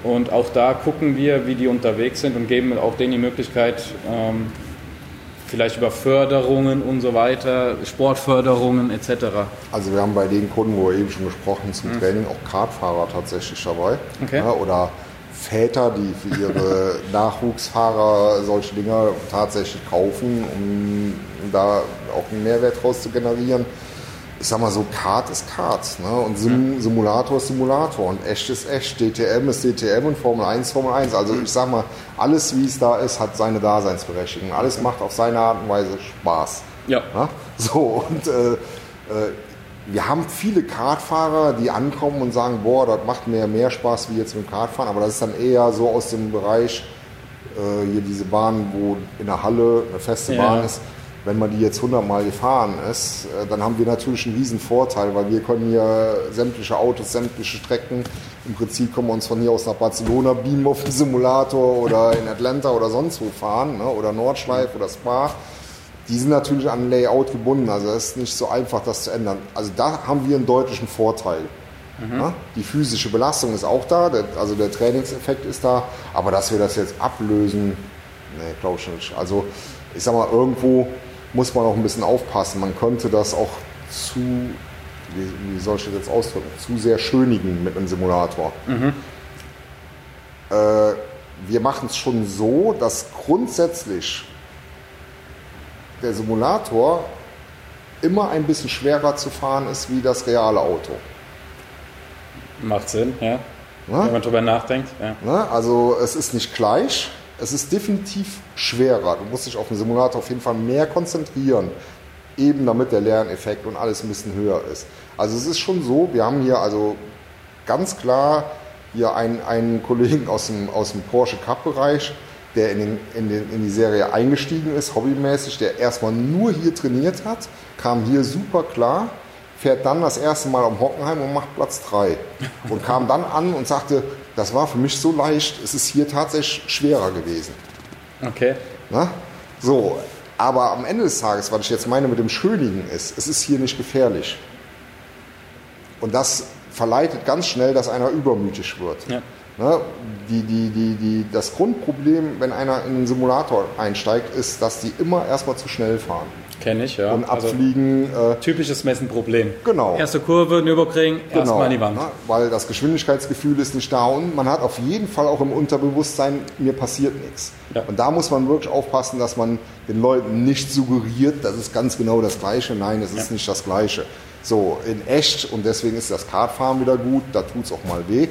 Und auch da gucken wir, wie die unterwegs sind und geben auch denen die Möglichkeit, ähm, vielleicht über Förderungen und so weiter, Sportförderungen et cetera. Also wir haben bei den Kunden, wo wir eben schon gesprochen haben, zum mhm. Training auch Kartfahrer tatsächlich dabei. Okay. Ja, oder Väter, die für ihre Nachwuchsfahrer solche Dinger tatsächlich kaufen, um da auch einen Mehrwert draus zu generieren. Ich sag mal so, Kart ist Kart, ne? Und Sim- mhm. Simulator ist Simulator und echt ist echt, D T M ist D T M und Formel eins Formel eins. Also ich sag mal, alles wie es da ist, hat seine Daseinsberechtigung. Alles macht auf seine Art und Weise Spaß. Ja. Ne? So, und äh, äh, wir haben viele Kartfahrer, die ankommen und sagen, boah, das macht mir mehr Spaß wie jetzt mit dem Kartfahren, aber das ist dann eher so aus dem Bereich, äh, hier diese Bahn, wo in der Halle eine feste ja. Bahn ist. Wenn man die jetzt hundertmal gefahren ist, dann haben wir natürlich einen riesen Vorteil, weil wir können hier sämtliche Autos, sämtliche Strecken, im Prinzip können wir uns von hier aus nach Barcelona beamen auf dem Simulator oder in Atlanta oder sonst wo fahren, ne? Oder Nordschleife oder Spa. Die sind natürlich an Layout gebunden, also es ist nicht so einfach, das zu ändern. Also da haben wir einen deutlichen Vorteil. Mhm. Ne? Die physische Belastung ist auch da, der, also der Trainingseffekt ist da, aber dass wir das jetzt ablösen, nee, glaube ich nicht. Also ich sag mal, irgendwo muss man auch ein bisschen aufpassen. Man könnte das auch zu, wie, wie soll ich das jetzt ausdrücken, zu sehr schönigen mit einem Simulator. Mhm. Äh, wir machen es schon so, dass grundsätzlich der Simulator immer ein bisschen schwerer zu fahren ist wie das reale Auto. Macht Sinn, ja. Na? Wenn man drüber nachdenkt. Ja. Na, also es ist nicht gleich. Es ist definitiv schwerer. Du musst dich auf den Simulator auf jeden Fall mehr konzentrieren, eben damit der Lerneffekt und alles ein bisschen höher ist. Also es ist schon so, wir haben hier also ganz klar hier einen, einen Kollegen aus dem, aus dem Porsche Cup-Bereich, der in, den, in, den, in die Serie eingestiegen ist, hobbymäßig, der erstmal nur hier trainiert hat, kam hier super klar, fährt dann das erste Mal am Hockenheim und macht Platz drei. Und kam dann an und sagte, das war für mich so leicht, es ist hier tatsächlich schwerer gewesen. Okay. Na? So, aber am Ende des Tages, was ich jetzt meine mit dem Schönigen ist, es ist hier nicht gefährlich. Und das verleitet ganz schnell, dass einer übermütig wird. Ja. Na, die, die, die, die, das Grundproblem, wenn einer in einen Simulator einsteigt, ist, dass die immer erstmal zu schnell fahren. Kenne ich, ja. Und abfliegen. Also, äh, typisches Messenproblem. Genau. Erste Kurve, Nürburgring, genau, erstmal an die Wand. Na, weil das Geschwindigkeitsgefühl ist nicht da und man hat auf jeden Fall auch im Unterbewusstsein, mir passiert nichts. Ja. Und da muss man wirklich aufpassen, dass man den Leuten nicht suggeriert, das ist ganz genau das Gleiche. Nein, es ist ja. nicht das Gleiche. So, in echt, und deswegen ist das Kartfahren wieder gut, da tut es auch mal weh.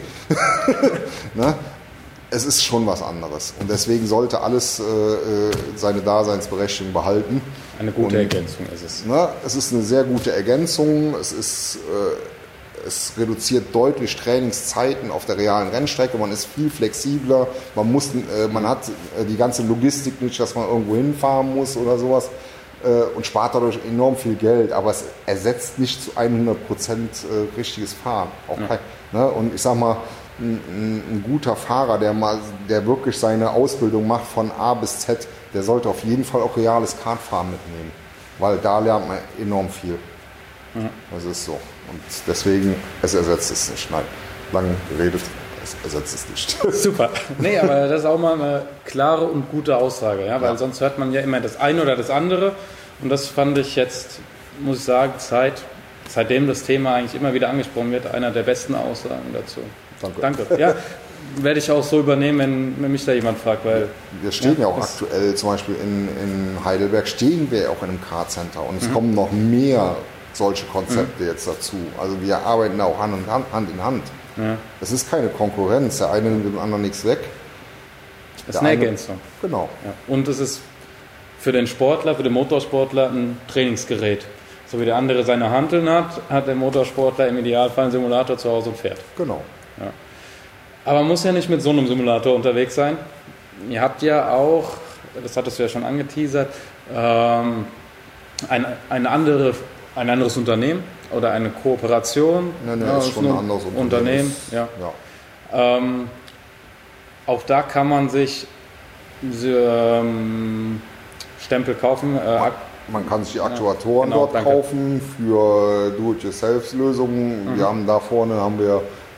ne? Es ist schon was anderes. Und deswegen sollte alles äh, seine Daseinsberechtigung behalten. Eine gute und, Ergänzung ist es. Ne, es ist eine sehr gute Ergänzung. Es, ist, äh, es reduziert deutlich Trainingszeiten auf der realen Rennstrecke. Man ist viel flexibler. Man, muss, äh, man hat äh, die ganze Logistik nicht, dass man irgendwo hinfahren muss oder sowas. Äh, und spart dadurch enorm viel Geld. Aber es ersetzt nicht zu hundert Prozent äh, richtiges Fahren. Auch kein, ja. ne? Und ich sag mal, Ein, ein guter Fahrer, der mal, der wirklich seine Ausbildung macht von A bis Z, der sollte auf jeden Fall auch reales Kartfahren mitnehmen, weil da lernt man enorm viel. Mhm. Das ist so. Und deswegen, es ersetzt es nicht. Nein, lang geredet, es ersetzt es nicht. Super. Nee, aber das ist auch mal eine klare und gute Aussage, ja, weil ja. sonst hört man ja immer das eine oder das andere. Und das fand ich jetzt, muss ich sagen, seit, seitdem das Thema eigentlich immer wieder angesprochen wird, einer der besten Aussagen dazu. Danke. Danke. Ja, werde ich auch so übernehmen, wenn, wenn mich da jemand fragt. Weil, wir stehen ja, ja auch aktuell, zum Beispiel in, in Heidelberg, stehen wir ja auch in einem Kart-Center. Und es mhm. kommen noch mehr solche Konzepte mhm. jetzt dazu. Also wir arbeiten da auch Hand in Hand. Hand, in Hand. Ja. Es ist keine Konkurrenz. Der eine nimmt dem anderen nichts weg. Das ist eine eine, Ergänzung. Genau. Ja. Und es ist für den Sportler, für den Motorsportler ein Trainingsgerät. So wie der andere seine Hanteln hat, hat der Motorsportler im Idealfall einen Simulator zu Hause und fährt. Genau. Ja. Aber man muss ja nicht mit so einem Simulator unterwegs sein. Ihr habt ja auch, das hattest du ja schon angeteasert, ähm, ein, eine andere, ein anderes Unternehmen oder eine Kooperation. Nein, nein, ja, ist schon ein anderes Unternehmen. Unternehmen ja. Ja. Ähm, auch da kann man sich diese ähm, Stempel kaufen. Äh, man, man kann sich die Aktuatoren ja, genau, dort danke. kaufen für Do-it-yourself-Lösungen. Mhm. Wir haben da vorne haben wir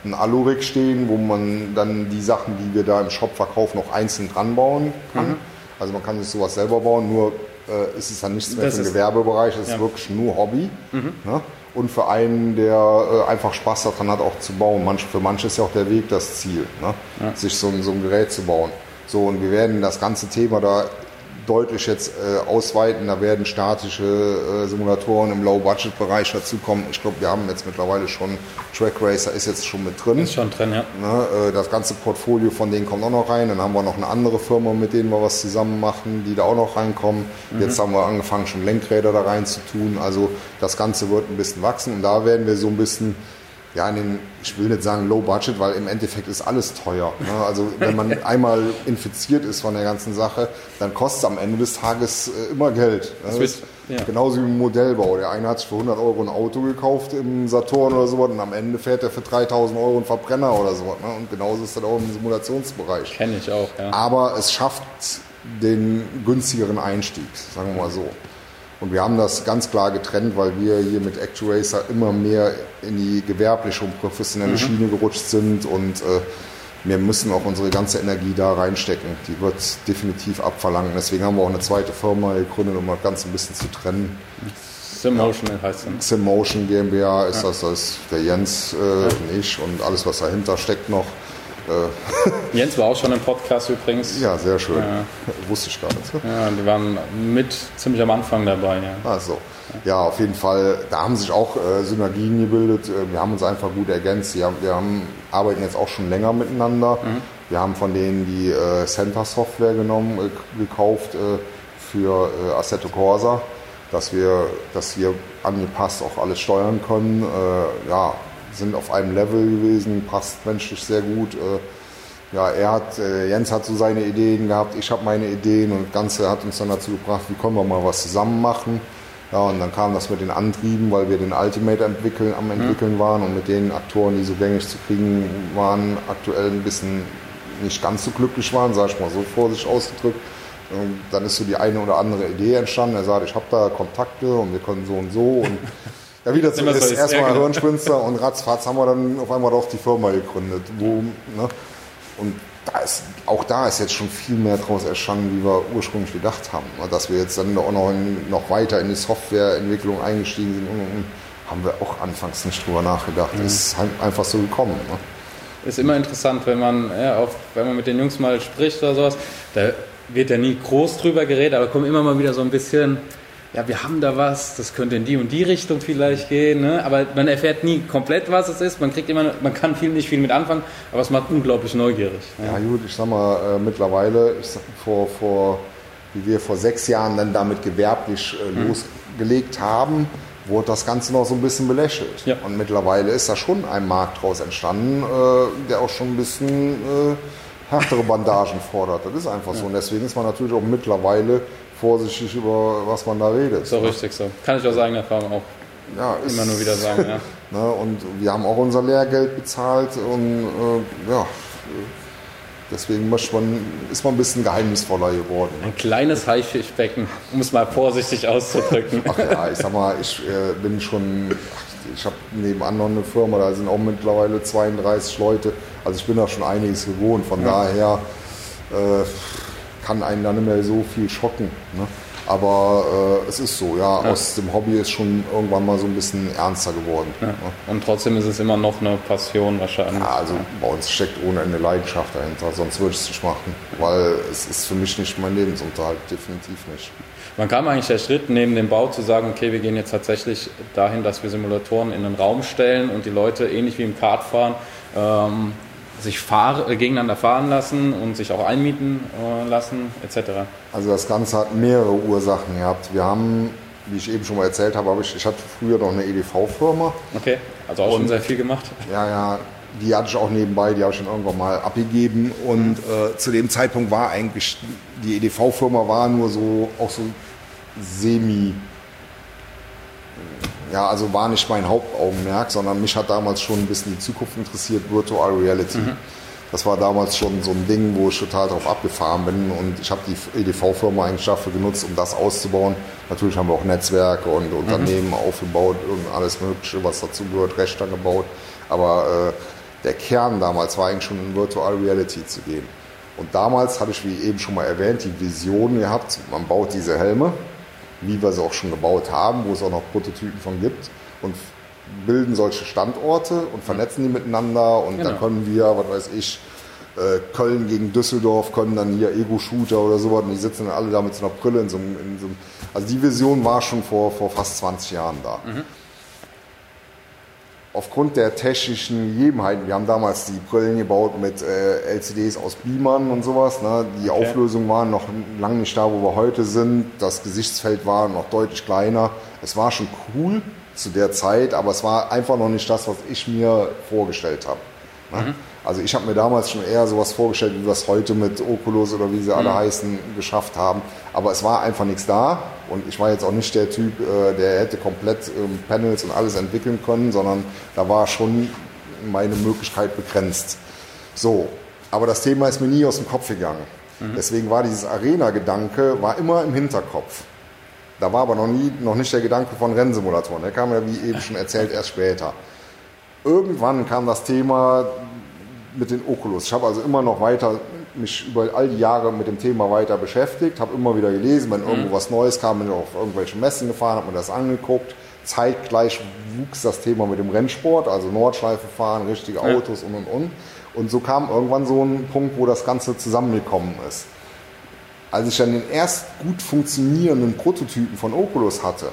ein Alurik stehen, wo man dann die Sachen, die wir da im Shop verkaufen, noch einzeln dran bauen kann. Mhm. Also man kann sich sowas selber bauen, nur äh, ist es dann nichts mehr das für den ist, Gewerbebereich, es ja. ist wirklich nur Hobby. Mhm. Ne? Und für einen, der äh, einfach Spaß daran hat, auch zu bauen. Manch, für manche ist ja auch der Weg das Ziel, ne? Ja. sich so, so ein Gerät zu bauen. So, und wir werden das ganze Thema da deutlich jetzt äh, ausweiten. Da werden statische äh, Simulatoren im Low-Budget-Bereich dazukommen. Ich glaube, wir haben jetzt mittlerweile schon, Track Racer ist jetzt schon mit drin. Ist schon drin, ja. Ne, äh, das ganze Portfolio von denen kommt auch noch rein. Dann haben wir noch eine andere Firma, mit denen wir was zusammen machen, die da auch noch reinkommen. Mhm. Jetzt haben wir angefangen, schon Lenkräder da rein zu tun. Also das Ganze wird ein bisschen wachsen. Und da werden wir so ein bisschen, ja, in den, ich will nicht sagen Low Budget, weil im Endeffekt ist alles teuer. Ne? Also wenn man einmal infiziert ist von der ganzen Sache, dann kostet es am Ende des Tages äh, immer Geld. Ne? Das wird, ja. Genauso wie im Modellbau. Der eine hat sich für hundert Euro ein Auto gekauft im Saturn oder sowas und am Ende fährt er für dreitausend Euro einen Verbrenner oder sowas. Ne? Und genauso ist das auch im Simulationsbereich. Kenne ich auch, ja. Aber es schafft den günstigeren Einstieg, sagen wir mal so. Und wir haben das ganz klar getrennt, weil wir hier mit ActuRacer immer mehr in die gewerbliche und professionelle mhm. Schiene gerutscht sind und äh, wir müssen auch unsere ganze Energie da reinstecken. Die wird definitiv abverlangen. Deswegen haben wir auch eine zweite Firma gegründet, um das Ganze ein bisschen zu trennen. Simmotion ja. heißt es. Simmotion GmbH ist ja. das, das ist der Jens äh, ja. und ich und alles, was dahinter steckt noch. Jens war auch schon im Podcast übrigens. Ja, sehr schön. Ja. Wusste ich gar nicht. Ja, die waren mit ziemlich am Anfang dabei. Ja, Ach so. Ja, auf jeden Fall. Da haben sich auch äh, Synergien gebildet. Wir haben uns einfach gut ergänzt. Wir, haben, wir haben, arbeiten jetzt auch schon länger miteinander. Mhm. Wir haben von denen die äh, Center-Software genommen, äh, gekauft äh, für äh, Assetto Corsa, dass wir das hier angepasst auch alles steuern können. Äh, ja, sind auf einem Level gewesen, passt menschlich sehr gut. Äh, ja, er hat, äh, Jens hat so seine Ideen gehabt, ich habe meine Ideen und das Ganze hat uns dann dazu gebracht, wie können wir mal was zusammen machen. Ja, und dann kam das mit den Antrieben, weil wir den Ultimate entwickeln, am entwickeln waren und mit den Aktoren, die so gängig zu kriegen waren, aktuell ein bisschen nicht ganz so glücklich waren, sag ich mal so vorsichtig ausgedrückt. Und dann ist so die eine oder andere Idee entstanden. Er sagt, ich habe da Kontakte und wir können so und so und ja, wieder zu ist, erstmal Hirnspinster und ratzfatz haben wir dann auf einmal doch die Firma gegründet. Wo, ne? Und da ist, auch da ist jetzt schon viel mehr draus entstanden, wie wir ursprünglich gedacht haben. Dass wir jetzt dann auch noch, in, noch weiter in die Softwareentwicklung eingestiegen sind, und, und, haben wir auch anfangs nicht drüber nachgedacht. Mhm. Ist halt einfach so gekommen. Ne? Ist immer interessant, wenn man, ja, auch, wenn man mit den Jungs mal spricht oder sowas, da wird ja nie groß drüber geredet, aber kommt immer mal wieder so ein bisschen, ja, wir haben da was, das könnte in die und die Richtung vielleicht gehen, ne? Aber man erfährt nie komplett, was es ist. Man kriegt immer, man kann viel nicht viel mit anfangen, aber es macht unglaublich neugierig. Ja, ja gut, ich sag mal, äh, mittlerweile, ich sag, vor, vor, wie wir vor sechs Jahren dann damit gewerblich äh, mhm. losgelegt haben, wurde das Ganze noch so ein bisschen belächelt. Ja. Und mittlerweile ist da schon ein Markt draus entstanden, äh, der auch schon ein bisschen äh, härtere Bandagen fordert. Das ist einfach ja. so. Und deswegen ist man natürlich auch mittlerweile vorsichtig über was man da redet. So ne? richtig so. Kann ich aus eigener Erfahrung auch ja, immer nur wieder sagen. Ja. ne? Und wir haben auch unser Lehrgeld bezahlt und äh, ja, deswegen man, ist man ein bisschen geheimnisvoller geworden. Ne? Ein kleines Haifischbecken, um es mal vorsichtig auszudrücken. Ach ja, ich sag mal, ich äh, bin schon, ich habe nebenan noch eine Firma, da sind auch mittlerweile zweiunddreißig Leute, also ich bin da schon einiges gewohnt, von ja. daher äh, kann einen da nicht mehr so viel schocken. Ne? Aber äh, es ist so, ja, ja, aus dem Hobby ist schon irgendwann mal so ein bisschen ernster geworden. Ja. Ne? Und trotzdem ist es immer noch eine Passion wahrscheinlich. Ja, also ja. bei uns steckt ohne Ende Leidenschaft dahinter, sonst würde ich es nicht machen, weil es ist für mich nicht mein Lebensunterhalt, definitiv nicht. Wann kam eigentlich der Schritt, neben dem Bau zu sagen, okay, wir gehen jetzt tatsächlich dahin, dass wir Simulatoren in den Raum stellen und die Leute, ähnlich wie im Kartfahren, ähm, sich fahr, äh, gegeneinander fahren lassen und sich auch einmieten äh, lassen, et cetera. Also das Ganze hat mehrere Ursachen gehabt. Wir haben, wie ich eben schon mal erzählt habe, ich, ich hatte früher noch eine E D V-Firma. Okay, also auch und, schon sehr viel gemacht. Ja, ja, die hatte ich auch nebenbei, die habe ich schon irgendwann mal abgegeben. Und äh, zu dem Zeitpunkt war eigentlich, die E D V-Firma war nur so, auch so semi... Ja, also war nicht mein Hauptaugenmerk, sondern mich hat damals schon ein bisschen die Zukunft interessiert, Virtual Reality. Mhm. Das war damals schon so ein Ding, wo ich total drauf abgefahren bin und ich habe die E D V-Firma eigentlich dafür genutzt, um das auszubauen. Natürlich haben wir auch Netzwerke und Unternehmen mhm. aufgebaut und alles Mögliche, was dazu gehört, Rechner gebaut. Aber äh, der Kern damals war eigentlich schon in Virtual Reality zu gehen. Und damals hatte ich, wie eben schon mal erwähnt, die Vision gehabt, man baut diese Helme, wie wir sie auch schon gebaut haben, wo es auch noch Prototypen von gibt, und bilden solche Standorte und vernetzen die miteinander, und genau. Dann können wir, was weiß ich, Köln gegen Düsseldorf, können dann hier Ego-Shooter oder sowas, und die sitzen dann alle da mit so einer Brille in so einem, in so einem, also die Vision war schon vor, vor fast zwanzig Jahren da. Mhm. Aufgrund der technischen Gegebenheiten, wir haben damals die Brillen gebaut mit äh, L C Ds aus Beamern und sowas, ne? Die okay. Auflösung war noch lange nicht da, wo wir heute sind, das Gesichtsfeld war noch deutlich kleiner, es war schon cool zu der Zeit, aber es war einfach noch nicht das, was ich mir vorgestellt habe. Ne? Mhm. Also ich habe mir damals schon eher sowas vorgestellt, wie wir es heute mit Oculus oder wie sie alle mhm. heißen, geschafft haben. Aber es war einfach nichts da, und ich war jetzt auch nicht der Typ, äh, der hätte komplett ähm, Panels und alles entwickeln können, sondern da war schon meine Möglichkeit begrenzt. So, aber das Thema ist mir nie aus dem Kopf gegangen. Mhm. Deswegen war dieses Arena-Gedanke war immer im Hinterkopf. Da war aber noch, nie, noch nicht der Gedanke von Rennsimulatoren. Der kam ja, wie eben schon erzählt, erst später. Irgendwann kam das Thema mit den Oculus. Ich habe also immer noch weiter mich über all die Jahre mit dem Thema weiter beschäftigt, habe immer wieder gelesen, wenn irgendwo mhm. was Neues kam, bin ich auf irgendwelche Messen gefahren, habe mir das angeguckt. Zeitgleich wuchs das Thema mit dem Rennsport, also Nordschleife fahren, richtige Autos ja. und und und. Und so kam irgendwann so ein Punkt, wo das Ganze zusammengekommen ist. Als ich dann den erst gut funktionierenden Prototypen von Oculus hatte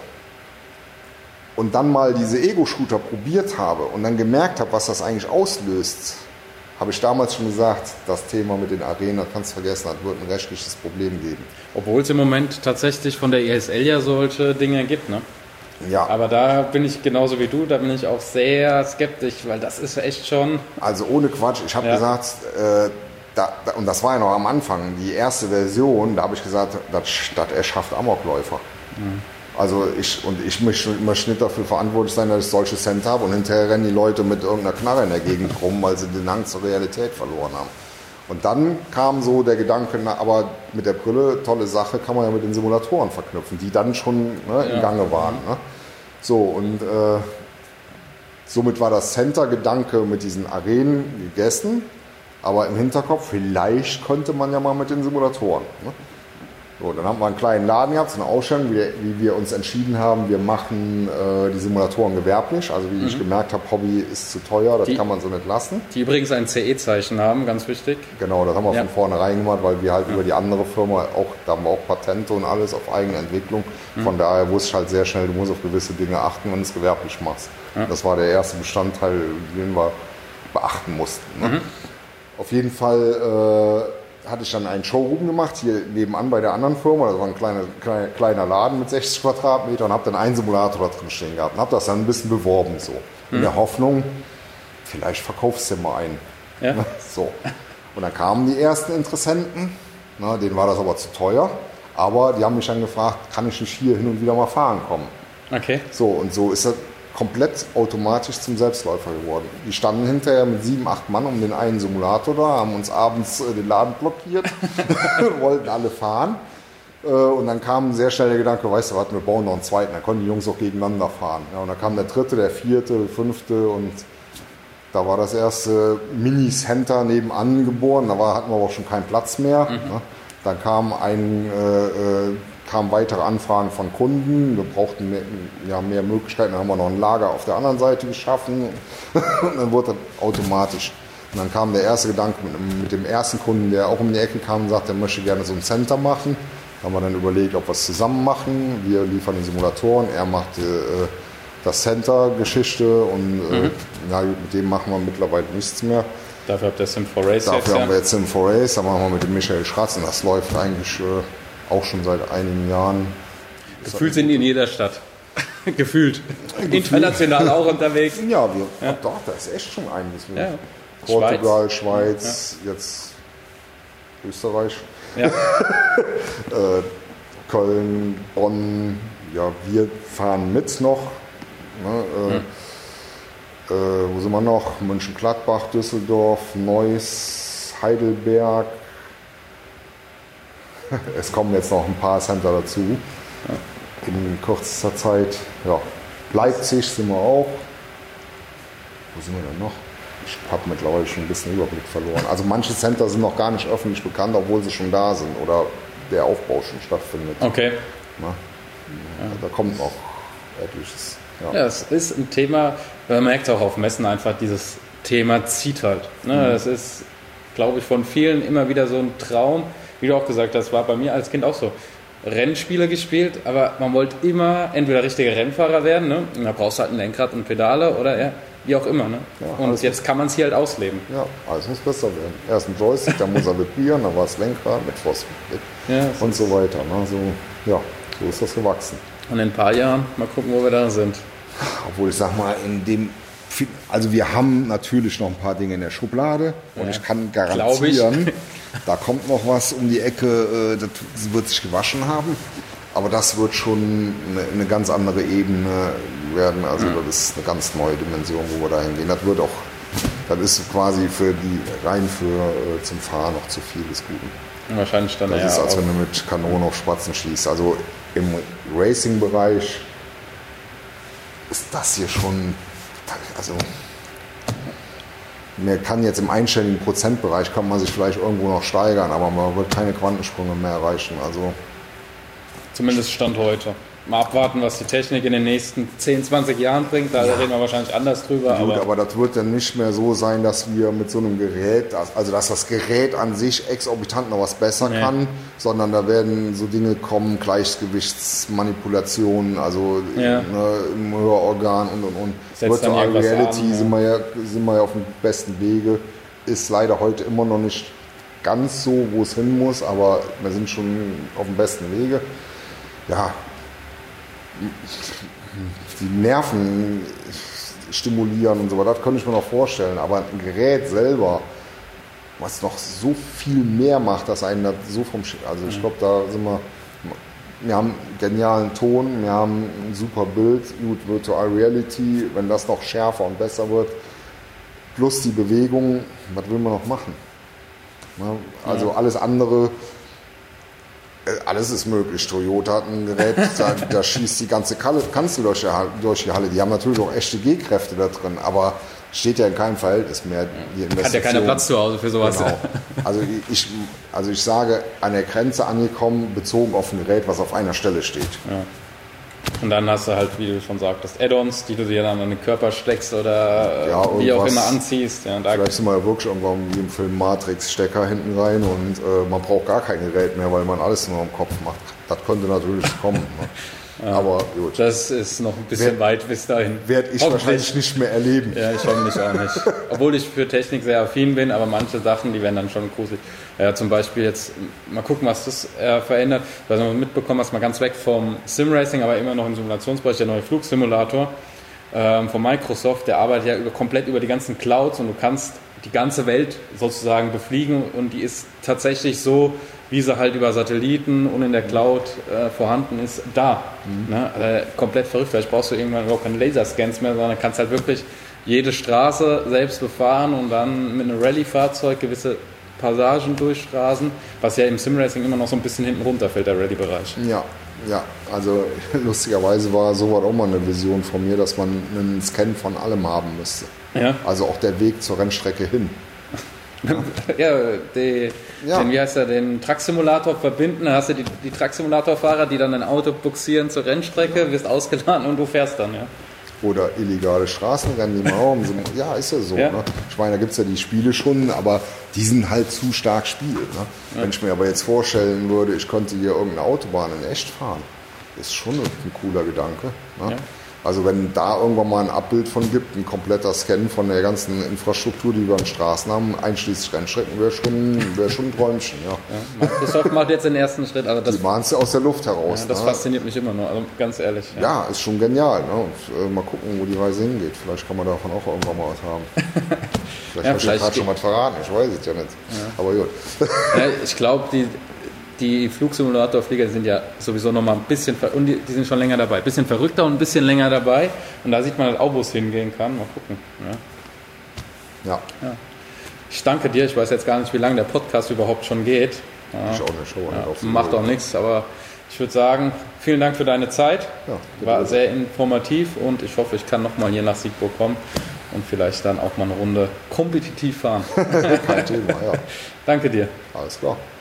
und dann mal diese Ego-Shooter probiert habe und dann gemerkt habe, was das eigentlich auslöst, habe ich damals schon gesagt, das Thema mit den Arenen, kannst du vergessen, das wird ein rechtliches Problem geben. Obwohl es im Moment tatsächlich von der I S L ja solche Dinge gibt, ne? Ja. Aber da bin ich genauso wie du, da bin ich auch sehr skeptisch, weil das ist echt schon... Also ohne Quatsch, ich habe ja. gesagt, äh, da, da, und das war ja noch am Anfang, die erste Version, da habe ich gesagt, das, das erschafft Amokläufer. Mhm. Also ich, und ich möchte nicht dafür verantwortlich sein, dass ich solche Center habe, und hinterher rennen die Leute mit irgendeiner Knarre in der Gegend rum, weil sie den Hang zur Realität verloren haben. Und dann kam so der Gedanke, na, aber mit der Brille, tolle Sache, kann man ja mit den Simulatoren verknüpfen, die dann schon ne, im ja. Gange waren. Ne? So, und äh, somit war das Center-Gedanke mit diesen Arenen gegessen, aber im Hinterkopf, vielleicht könnte man ja mal mit den Simulatoren. Ne? So, dann haben wir einen kleinen Laden gehabt, so eine Ausstellung, wie, wie wir uns entschieden haben, wir machen äh, die Simulatoren gewerblich. Also wie mhm. ich gemerkt habe, Hobby ist zu teuer, das die, kann man so nicht lassen. Die übrigens ein C E-Zeichen haben, ganz wichtig. Genau, das haben wir ja. von vornherein gemacht, weil wir halt ja. über die andere Firma, auch, da haben wir auch Patente und alles auf eigene Entwicklung. Mhm. Von daher wusste ich halt sehr schnell, du musst auf gewisse Dinge achten, wenn du es gewerblich machst. Ja. Das war der erste Bestandteil, den wir beachten mussten. Ne? Mhm. Auf jeden Fall... Äh, hatte ich dann einen Showroom gemacht, hier nebenan bei der anderen Firma. Das war ein kleiner, kleiner, kleiner Laden mit sechzig Quadratmetern, und habe dann einen Simulator da drin stehen gehabt und habe das dann ein bisschen beworben, so. In hm. der Hoffnung, vielleicht verkaufst du mal einen. Ja. So. Und dann kamen die ersten Interessenten, na, denen war das aber zu teuer, aber die haben mich dann gefragt, kann ich nicht hier hin und wieder mal fahren kommen? Okay. So, und so ist das komplett automatisch zum Selbstläufer geworden. Die standen hinterher mit sieben, acht Mann um den einen Simulator da, haben uns abends äh, den Laden blockiert, wollten alle fahren. Äh, und dann kam sehr schnell der Gedanke, weißt du was, wir bauen noch einen zweiten, dann konnten die Jungs auch gegeneinander fahren. Ja, und dann kam der dritte, der vierte, der fünfte, und da war das erste Mini-Center nebenan geboren, da war, hatten wir aber auch schon keinen Platz mehr. Mhm. Ne? Dann kam ein... Äh, äh, kamen weitere Anfragen von Kunden, wir brauchten mehr, ja, mehr Möglichkeiten, dann haben wir noch ein Lager auf der anderen Seite geschaffen und dann wurde das automatisch. Und dann kam der erste Gedanke mit, mit dem ersten Kunden, der auch um die Ecke kam und sagte, er möchte gerne so ein Center machen. Da haben wir dann überlegt, ob wir es zusammen machen. Wir liefern die Simulatoren, er macht äh, das Center-Geschichte, und äh, mhm. ja, mit dem machen wir mittlerweile nichts mehr. Dafür habt ihr Sim four Race Dafür jetzt, haben ja? wir jetzt Sim four Race, da machen wir mit dem Michael Schratz, und das läuft eigentlich... Äh, auch schon seit einigen Jahren. Gefühlt sind die in jeder Stadt. Gefühlt. Gefühlt. International auch unterwegs. Ja, wir, ja. Doch, da ist echt schon einiges. Ja. Portugal, Schweiz, Schweiz ja. jetzt Österreich, ja. äh, Köln, Bonn. Ja, wir fahren mit noch. Ne, äh, hm. äh, wo sind wir noch? Mönchengladbach, Düsseldorf, Neuss, Heidelberg. Es kommen jetzt noch ein paar Center dazu, ja. in kürzester Zeit. Ja. Leipzig sind wir auch. Wo sind wir denn noch? ich habe mittlerweile schon ein bisschen Überblick verloren. Also manche Center sind noch gar nicht öffentlich bekannt, obwohl sie schon da sind oder der Aufbau schon stattfindet. Okay. Na, ja. Da kommt noch etliches. Ja. Ja, es ist ein Thema, man merkt es auch auf Messen einfach, dieses Thema zieht halt. Ne? Mhm. Das ist, glaube ich, von vielen immer wieder so ein Traum. Wie du auch gesagt hast, war bei mir als Kind auch so. Rennspiele gespielt, aber man wollte immer entweder richtiger Rennfahrer werden, ne? Und da brauchst du halt ein Lenkrad und Pedale oder ja, wie auch immer. Ne? Ja, und jetzt kann man es hier halt ausleben. Ja, alles muss besser werden. Erst ein Joystick, dann muss er vibrieren, dann war es Lenkrad mit Frostblick ja, und so weiter. Ne? So, ja, so ist das gewachsen. Und in ein paar Jahren mal gucken, wo wir da sind. Obwohl ich sag mal, in dem, also wir haben natürlich noch ein paar Dinge in der Schublade und ja, ich kann garantieren, ich. Da kommt noch was um die Ecke, das wird sich gewaschen haben. Aber das wird schon eine, eine ganz andere Ebene werden. Also ja. Das ist eine ganz neue Dimension, wo wir da hingehen. Das wird auch, das ist quasi für die rein für zum Fahren noch zu viel des Guten. Wahrscheinlich dann Das ist, als wenn du mit Kanonen auf Spatzen schießt. Also im Racing-Bereich ist das hier schon, also man kann jetzt im einstelligen Prozentbereich kann man sich vielleicht irgendwo noch steigern, aber man wird keine Quantensprünge mehr erreichen. Also zumindest Stand heute. Mal abwarten, was die Technik in den nächsten zehn, zwanzig Jahren bringt. Da ja. reden wir wahrscheinlich anders drüber. Gut, aber, aber das wird dann nicht mehr so sein, dass wir mit so einem Gerät, also dass das Gerät an sich exorbitant noch was besser nee. kann, sondern da werden so Dinge kommen, Gleichgewichtsmanipulationen, also ja. ne, im Hörorgan und und und. Virtual Reality an, sind, wir ja, sind wir ja auf dem besten Wege. Ist leider heute immer noch nicht ganz so, wo es hin muss, aber wir sind schon auf dem besten Wege. Ja, die Nerven stimulieren und so weiter, das könnte ich mir noch vorstellen, aber ein Gerät selber, was noch so viel mehr macht, dass einen das so vom Sch- also ich glaube, da sind wir, wir haben einen genialen Ton, wir haben ein super Bild, gut, Virtual Reality, wenn das noch schärfer und besser wird, plus die Bewegung, was will man noch machen? Also ja. alles andere, alles ist möglich. Toyota hat ein Gerät, da, da schießt die ganze Kanzel durch die, durch die Halle. Die haben natürlich auch echte G-Kräfte da drin, aber steht ja in keinem Verhältnis mehr. Die Investition. Hat ja keinen Platz zu Hause für sowas. Genau. Also ich, also ich sage, an der Grenze angekommen, bezogen auf ein Gerät, was auf einer Stelle steht. Ja. Und dann hast du halt, wie du schon sagtest, Add-ons, die du dir dann an den Körper steckst oder ja, wie auch immer anziehst. Ja, da vielleicht sind wir ja wirklich irgendwann wie im Film Matrix Stecker hinten rein und äh, man braucht gar kein Gerät mehr, weil man alles nur im Kopf macht. Das könnte natürlich kommen. Ne? Ja, aber gut. Das ist noch ein bisschen werd, weit bis dahin. Werde ich wahrscheinlich nicht mehr erleben. Ja, ich hoffentlich auch nicht. Obwohl ich für Technik sehr affin bin, aber manche Sachen, die werden dann schon gruselig. Ja, zum Beispiel jetzt, mal gucken, was das äh, verändert. Weil du mitbekommen hast, mal ganz weg vom Simracing, aber immer noch im Simulationsbereich, der neue Flugsimulator ähm, von Microsoft, der arbeitet ja über, komplett über die ganzen Clouds und du kannst die ganze Welt sozusagen befliegen und die ist tatsächlich so, wie sie halt über Satelliten und in der Cloud äh, vorhanden ist, da. Mhm. Ne? Also komplett verrückt, vielleicht brauchst du irgendwann überhaupt keine Laserscans mehr, sondern kannst halt wirklich jede Straße selbst befahren und dann mit einem Rallye-Fahrzeug gewisse Passagen durchrasen, was ja im Simracing immer noch so ein bisschen hinten runterfällt, der Rallye-Bereich. Ja, ja, also lustigerweise war sowas auch mal eine Vision von mir, dass man einen Scan von allem haben müsste. Ja. Also auch der Weg zur Rennstrecke hin. Ja, die, ja. Den, wie heißt der, den Truck-Simulator verbinden, dann hast du die, die Truck-Simulator-Fahrer, die dann ein Auto buxieren zur Rennstrecke, ja. wirst ausgeladen und du fährst dann, ja. Oder illegale Straßenrennen, die man auch im ja, ist ja so. Ja. Ne? Ich meine, da gibt es ja die Spiele schon, aber die sind halt zu stark Spiel. Ne? Ja. Wenn ich mir aber jetzt vorstellen würde, ich könnte hier irgendeine Autobahn in echt fahren, ist schon ein cooler Gedanke. Ne? Ja. Also wenn da irgendwann mal ein Abbild von gibt, ein kompletter Scan von der ganzen Infrastruktur, die wir an Straßen haben, einschließlich Rennstrecken, wäre schon, wär schon ein Träumchen. Ja. Ja, Microsoft macht jetzt den ersten Schritt. Also das, die machen es ja aus der Luft heraus. Ja, das ne? fasziniert mich immer noch, also ganz ehrlich. Ja, ja ist schon genial. Ne? Und, äh, mal gucken, wo die Reise hingeht. Vielleicht kann man davon auch irgendwann mal was haben. Vielleicht ja, habe ich ja gerade schon was verraten, ich weiß es ja nicht. Ja. Aber gut. Ja, ich glaube, die... Die Flugsimulatorflieger sind ja sowieso noch mal ein bisschen, und die, die sind schon länger dabei, ein bisschen verrückter und ein bisschen länger dabei. Und da sieht man halt auch, wo es hingehen kann. Mal gucken. Ja. Ja. Ja. Ich danke dir. Ich weiß jetzt gar nicht, wie lange der Podcast überhaupt schon geht. Ja. Ich auch eine Show. Ja, macht auch nichts, aber ich würde sagen, vielen Dank für deine Zeit. Ja, war sehr informativ und ich hoffe, ich kann noch mal hier nach Siegburg kommen und vielleicht dann auch mal eine Runde kompetitiv fahren. Kein Thema, ja. Danke dir. Alles klar.